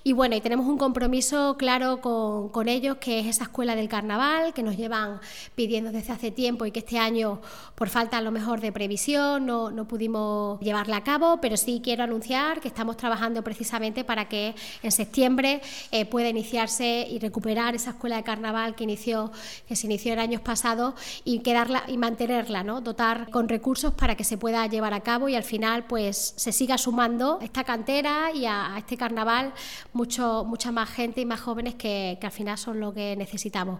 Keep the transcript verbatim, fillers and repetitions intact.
Y bueno, y tenemos un compromiso claro con, con ellos, que es esa escuela del carnaval, que nos llevan pidiendo desde hace tiempo y que este año, por falta a lo mejor de previsión, no, no pudimos llevarla a cabo, pero sí quiero anunciar que estamos trabajando precisamente para que en septiembre eh, pueda iniciarse y recuperar esa escuela de carnaval que inició, que se inició en años pasados y quedarla y mantenerla, ¿no? Dotar con recursos para que se pueda llevar a cabo y al final pues se siga sumando a esta cantera y a, a este carnaval mucho, mucha más gente y más jóvenes que, que al final son lo que necesitamos.